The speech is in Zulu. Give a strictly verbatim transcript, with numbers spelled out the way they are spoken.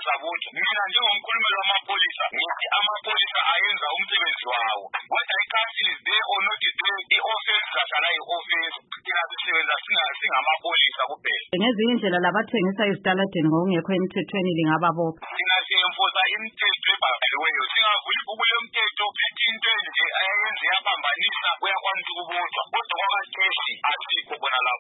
sabutho. Mina njengomkhulumeli wamapolisa ngithi amapolisa ayenza umsebenzi wawo. Whether ikhasi is there or not there, i-offense kahlala i-offense. Thina sisebenza singamapolisa kuphela. Ngezinye indlela labathengisa ezitaladeni ngokungekho emthethweni lingababopha. Thina siyemfosa imithetho ebhaliweyo. Singavuli ukule mthetho into nje ayenze yaphambanisa uyakwanisa ukubotshwa. Kodwa kwakhathesi asikho bona lapho.